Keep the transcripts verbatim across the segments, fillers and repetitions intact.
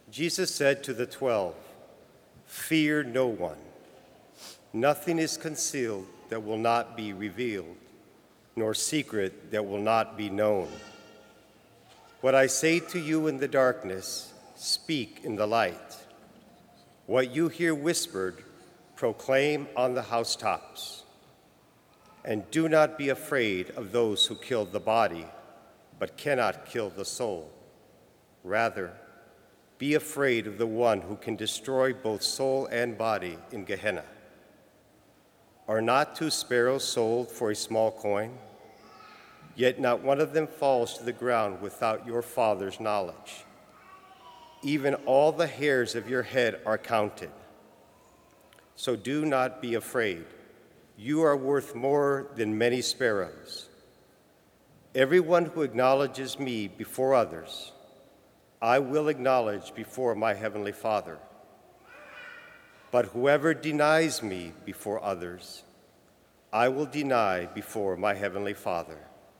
Jesus said to the twelve, "Fear no one. Nothing is concealed that will not be revealed, nor secret that will not be known. What I say to you in the darkness, speak in the light. What you hear whispered, proclaim on the housetops. And do not be afraid of those who kill the body, but cannot kill the soul. Rather, be afraid of the one who can destroy both soul and body in Gehenna. Are not two sparrows sold for a small coin? Yet not one of them falls to the ground without your Father's knowledge. Even all the hairs of your head are counted. So do not be afraid. You are worth more than many sparrows. Everyone who acknowledges me before others, I will acknowledge before my heavenly Father. But whoever denies me before others, I will deny before my heavenly Father."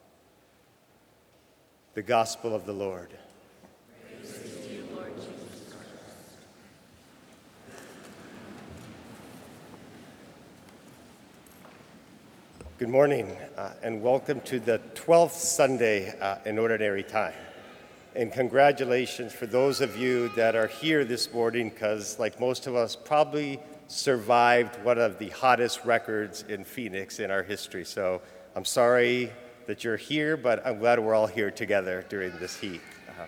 The Gospel of the Lord. Praise to you, Lord Jesus Christ. Good morning, uh, and welcome to the twelfth Sunday uh, in Ordinary Time. And congratulations for those of you that are here this morning, because like most of us, probably survived one of the hottest records in Phoenix in our history. So I'm sorry that you're here, but I'm glad we're all here together during this heat. Uh-huh.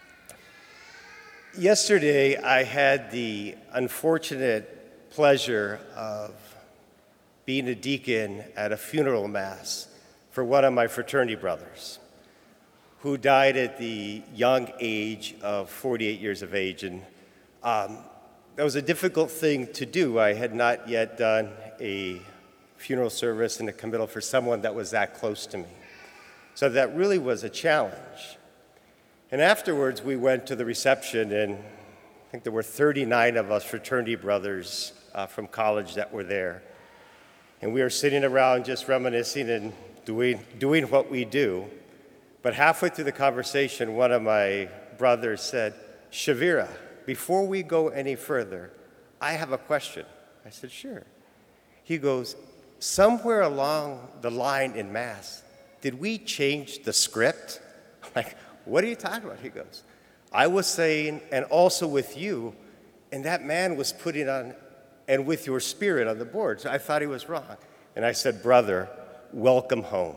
Yesterday, I had the unfortunate pleasure of being a deacon at a funeral mass for one of my fraternity brothers, who died at the young age of forty-eight years of age. And um, that was a difficult thing to do. I had not yet done a funeral service and a committal for someone that was that close to me. So that really was a challenge. And afterwards, we went to the reception, and I think there were thirty-nine of us fraternity brothers uh, from college that were there. And we were sitting around just reminiscing and doing, doing what we do. But halfway through the conversation, one of my brothers said, "Shavira, before we go any further, I have a question." I said, "Sure." He goes, "Somewhere along the line in Mass, did we change the script?" I'm like, "What are you talking about?" He goes, "I was saying, and also with you, and that man was putting on, and with your spirit on the board." So I thought he was wrong. And I said, "Brother, welcome home."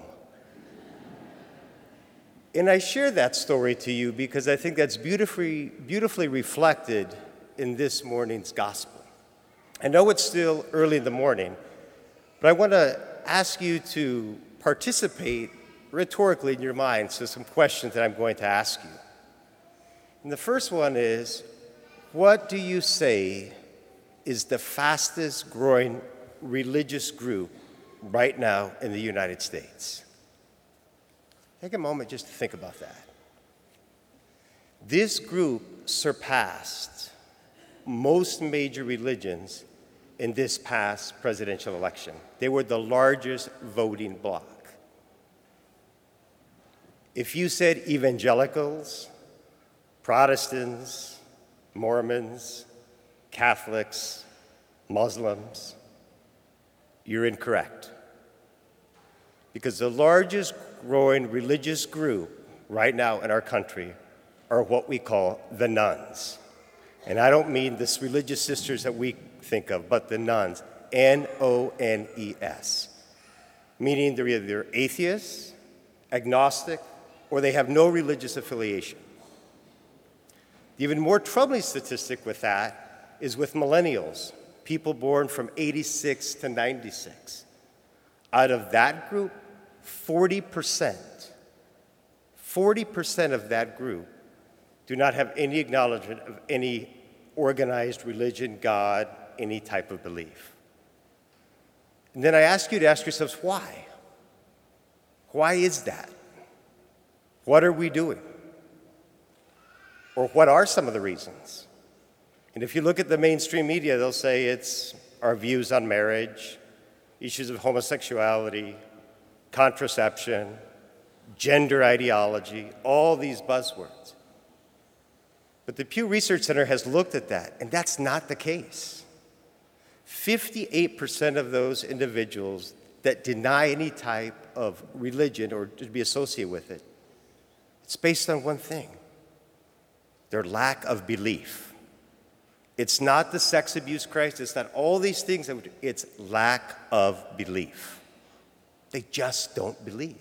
And I share that story to you because I think that's beautifully, beautifully reflected in this morning's gospel. I know it's still early in the morning, but I want to ask you to participate rhetorically in your minds to some questions that I'm going to ask you. And the first one is, what do you say is the fastest growing religious group right now in the United States? Take a moment just to think about that. This group surpassed most major religions in this past presidential election. They were the largest voting bloc. If you said evangelicals, Protestants, Mormons, Catholics, Muslims, you're incorrect. Because the largest growing religious group right now in our country are what we call the nuns. And I don't mean the religious sisters that we think of, but the nuns, N O N E S, meaning they're either atheists, agnostic, or they have no religious affiliation. The even more troubling statistic with that is with millennials, people born from eighty-six to ninety-six. Out of that group, forty percent, forty percent of that group do not have any acknowledgement of any organized religion, God, any type of belief. And then I ask you to ask yourselves, why? Why is that? What are we doing? Or what are some of the reasons? And if you look at the mainstream media, they'll say it's our views on marriage, issues of homosexuality, contraception, gender ideology, all these buzzwords. But the Pew Research Center has looked at that, and that's not the case. fifty-eight percent of those individuals that deny any type of religion or to be associated with it, it's based on one thing: their lack of belief. It's not the sex abuse crisis, it's not all these things, it's lack of belief. They just don't believe.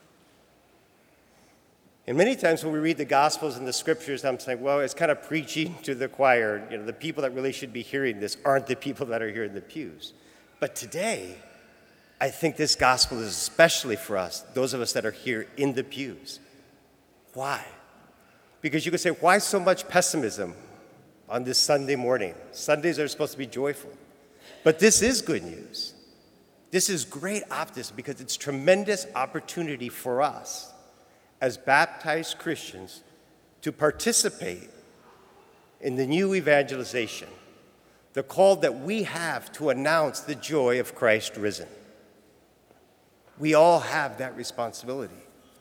And many times when we read the Gospels and the Scriptures, I'm saying, well, it's kind of preaching to the choir. You know, the people that really should be hearing this aren't the people that are here in the pews. But today, I think this Gospel is especially for us, those of us that are here in the pews. Why? Because you could say, why so much pessimism on this Sunday morning? Sundays are supposed to be joyful. But this is good news. This is great optimism because it's tremendous opportunity for us as baptized Christians to participate in the new evangelization, the call that we have to announce the joy of Christ risen. We all have that responsibility.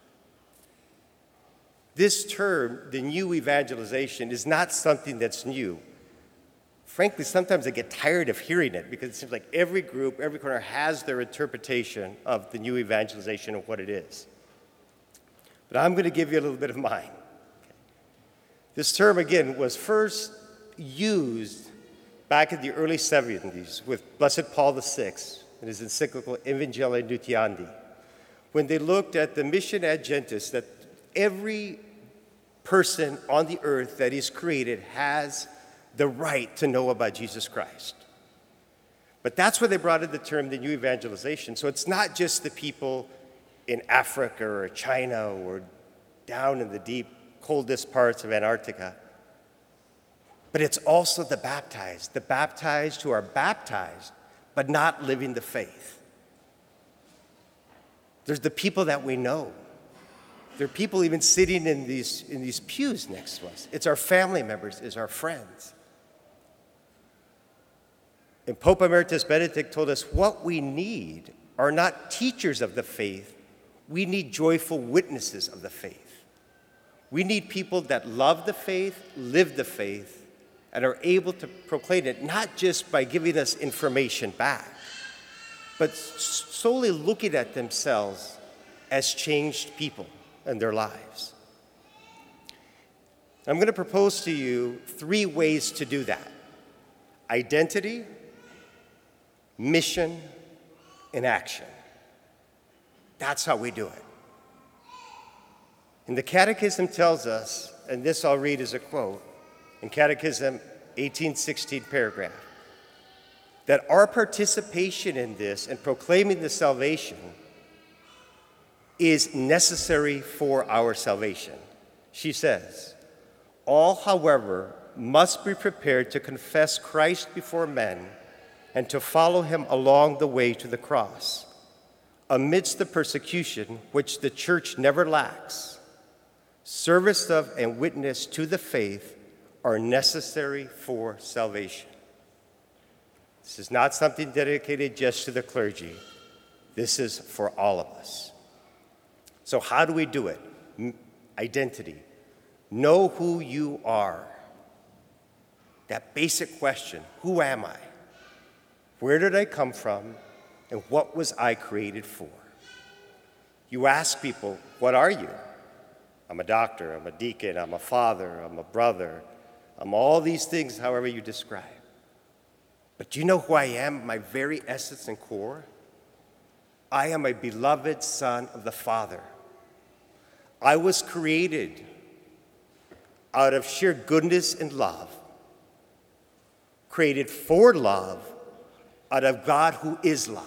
This term, the new evangelization, is not something that's new. Frankly, sometimes I get tired of hearing it because it seems like every group, every corner has their interpretation of the new evangelization and what it is. But I'm going to give you a little bit of mine. This term, again, was first used back in the early seventies with Blessed Paul the Sixth in his encyclical Evangelii Nuntiandi, when they looked at the mission ad gentis, that every person on the earth that is created has the right to know about Jesus Christ. But that's where they brought in the term the new evangelization. So it's not just the people in Africa or China or down in the deep, coldest parts of Antarctica. But it's also the baptized, the baptized who are baptized, but not living the faith. There's the people that we know. There are people even sitting in these, in these pews next to us. It's our family members, it's our friends. And Pope Emeritus Benedict told us what we need are not teachers of the faith, we need joyful witnesses of the faith. We need people that love the faith, live the faith, and are able to proclaim it, not just by giving us information back, but solely looking at themselves as changed people in their lives. I'm going to propose to you three ways to do that: identity, mission, and action. That's how we do it. And the Catechism tells us, and this I'll read as a quote, in Catechism eighteen sixteen paragraph, that our participation in this and proclaiming the salvation is necessary for our salvation. She says, all, however, must be prepared to confess Christ before men and to follow him along the way to the cross. Amidst the persecution, which the church never lacks, service of and witness to the faith are necessary for salvation. This is not something dedicated just to the clergy. This is for all of us. So how do we do it? M- identity. Know who you are. That basic question, who am I? Where did I come from? And what was I created for? You ask people, what are you? I'm a doctor, I'm a deacon, I'm a father, I'm a brother, I'm all these things, however you describe. But do you know who I am, my very essence and core? I am a beloved son of the Father. I was created out of sheer goodness and love, created for love out of God who is love.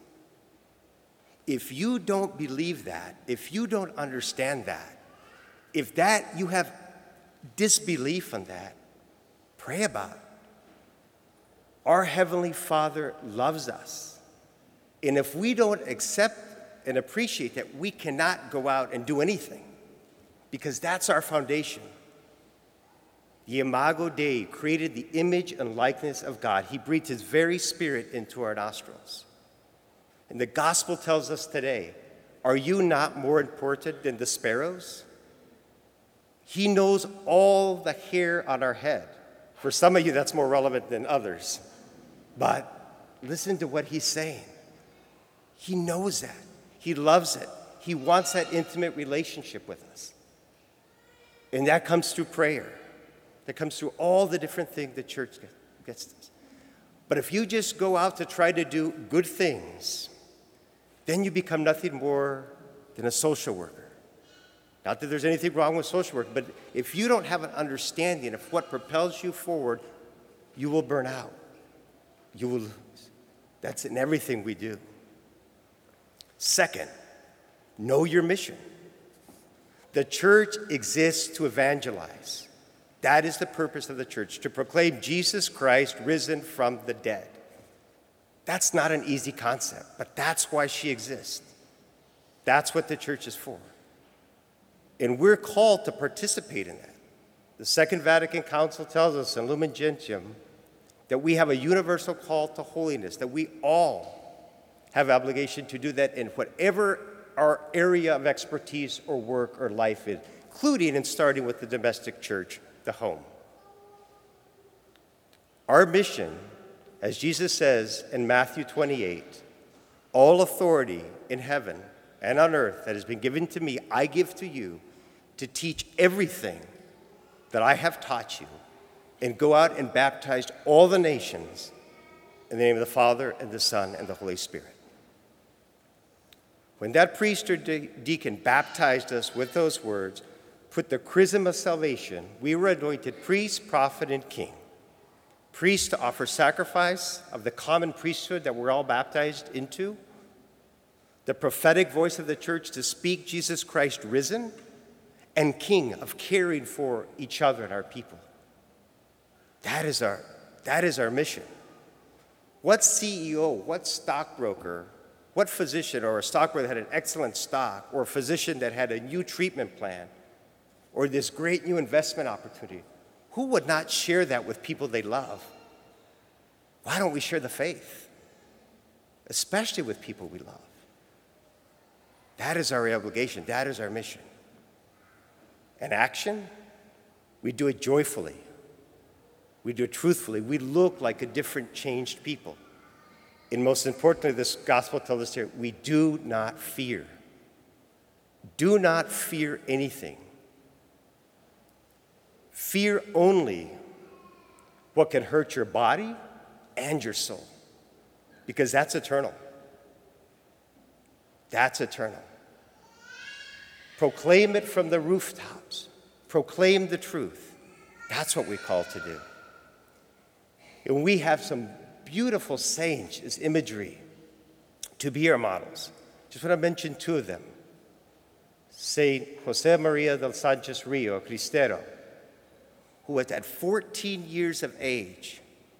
If you don't believe that, if you don't understand that, if that you have disbelief in that, pray about it. Our Heavenly Father loves us. And if we don't accept and appreciate that, we cannot go out and do anything, because that's our foundation. The Imago Dei, created the image and likeness of God. He breathed his very spirit into our nostrils. And the gospel tells us today, are you not more important than the sparrows? He knows all the hair on our head. For some of you, that's more relevant than others. But listen to what he's saying. He knows that. He loves it. He wants that intimate relationship with us. And that comes through prayer. That comes through all the different things the church gets to. But if you just go out to try to do good things, then you become nothing more than a social worker. Not that there's anything wrong with social work, but if you don't have an understanding of what propels you forward, you will burn out. You will lose. That's in everything we do. Second, know your mission. The church exists to evangelize. That is the purpose of the church, to proclaim Jesus Christ risen from the dead. That's not an easy concept, but that's why she exists. That's what the church is for. And we're called to participate in that. The Second Vatican Council tells us in Lumen Gentium that we have a universal call to holiness, that we all have obligation to do that in whatever our area of expertise or work or life is, including and starting with the domestic church, the home. Our mission, as Jesus says in Matthew twenty-eight, all authority in heaven and on earth that has been given to me, I give to you to teach everything that I have taught you, and go out and baptize all the nations in the name of the Father and the Son and the Holy Spirit. When that priest or de- deacon baptized us with those words, put the chrism of salvation, we were anointed priest, prophet, and king. Priest to offer sacrifice of the common priesthood that we're all baptized into, the prophetic voice of the church to speak Jesus Christ risen, and king of caring for each other and our people. That is our, that is our mission. What C E O, what stockbroker, what physician or a stockbroker that had an excellent stock, or a physician that had a new treatment plan, or this great new investment opportunity, who would not share that with people they love? Why don't we share the faith? Especially with people we love. That is our obligation. That is our mission. And action, we do it joyfully. We do it truthfully. We look like a different, changed people. And most importantly, this gospel tells us here, we do not fear. Do not fear anything. Fear only what can hurt your body and your soul, because that's eternal. That's eternal. Proclaim it from the rooftops. Proclaim the truth. That's what we're called to do. And we have some beautiful saints as imagery to be our models. Just want to mention two of them. Saint Jose Maria del Sanchez Rio, Cristero, who was at fourteen years of age,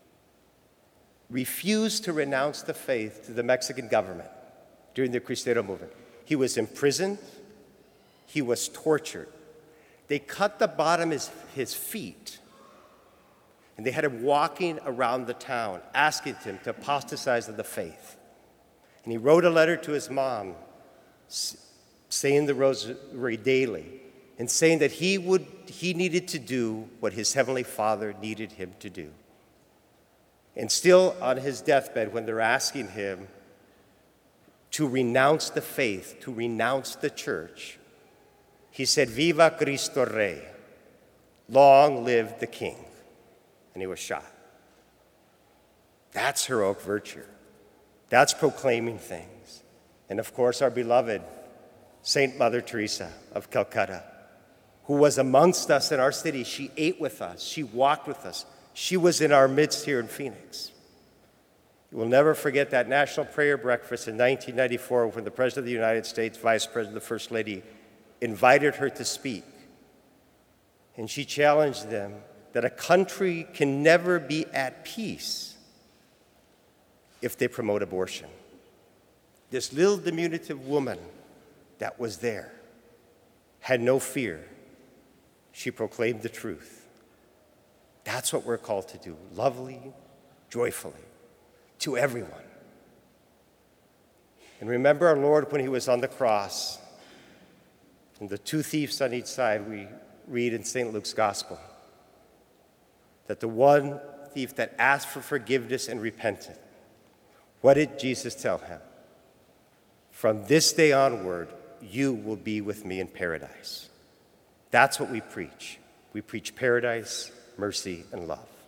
refused to renounce the faith to the Mexican government during the Cristero movement. He was imprisoned. He was tortured. They cut the bottom of his, his feet, and they had him walking around the town, asking him to apostatize of the faith. And he wrote a letter to his mom, saying the rosary daily, and saying that he would he needed to do what his heavenly Father needed him to do. And still on his deathbed, when they're asking him to renounce the faith, to renounce the church, he said, "Viva Cristo Rey, long live the King." And he was shot. That's heroic virtue. That's proclaiming things. And of course, our beloved Saint Mother Teresa of Calcutta, who was amongst us in our city. She ate with us. She walked with us. She was in our midst here in Phoenix. You will never forget that National Prayer Breakfast in nineteen ninety-four when the President of the United States, Vice President, the First Lady, invited her to speak. And she challenged them that a country can never be at peace if they promote abortion. This little diminutive woman that was there had no fear. She proclaimed the truth. That's what we're called to do, lovely, joyfully, to everyone. And remember our Lord when he was on the cross, and the two thieves on each side, we read in Saint Luke's Gospel that the one thief that asked for forgiveness and repented, what did Jesus tell him? From this day onward, you will be with me in paradise. That's what we preach. We preach paradise, mercy, and love.